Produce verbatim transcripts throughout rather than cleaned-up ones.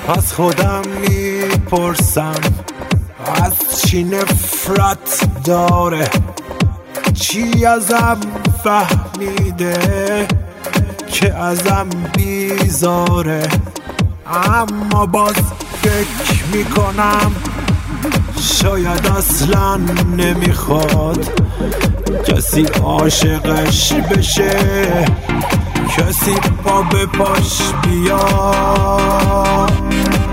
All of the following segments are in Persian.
از خودم میپرسم از چی نفرت داره، چی ازم فهمیده که ازم بیزاره. اما باز فکر میکنم شاید اصلا نمیخواد کسی عاشقش بشه، کسی پا به پاش بیاد.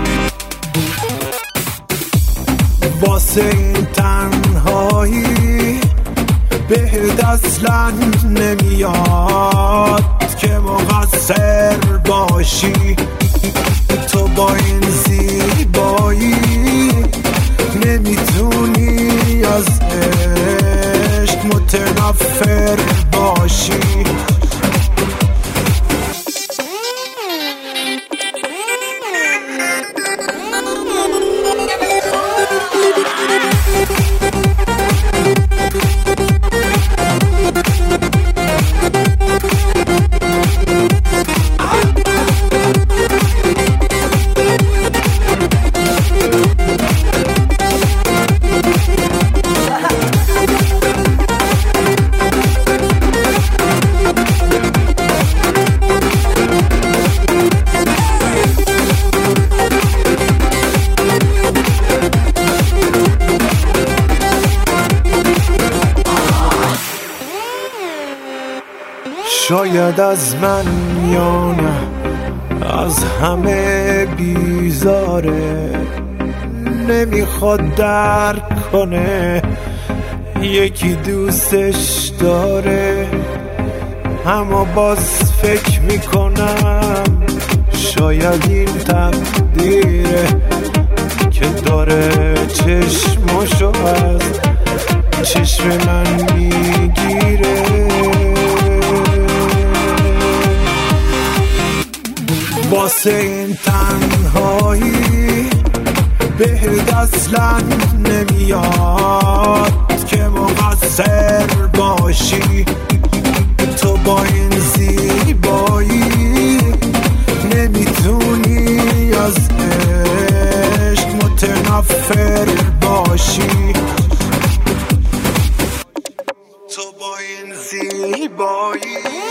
واسه این تنهایی بهت اصلا نمیاد که مقصر باشی. تو با این زیبایی نمیتونی از عشق متنفر باشی. شاید از من یا نه از همه بیزاره، نمیخواد درک کنه یکی دوستش داره. اما باز فکر میکنم شاید این تقدیره که داره چشماشو از چشم من میگیره. واسه این تنهایی بهت اصلا نمیاد که مقصر باشی. تو با این زیبایی نمیتونی از عشق متنفر باشی. تو با این زیبایی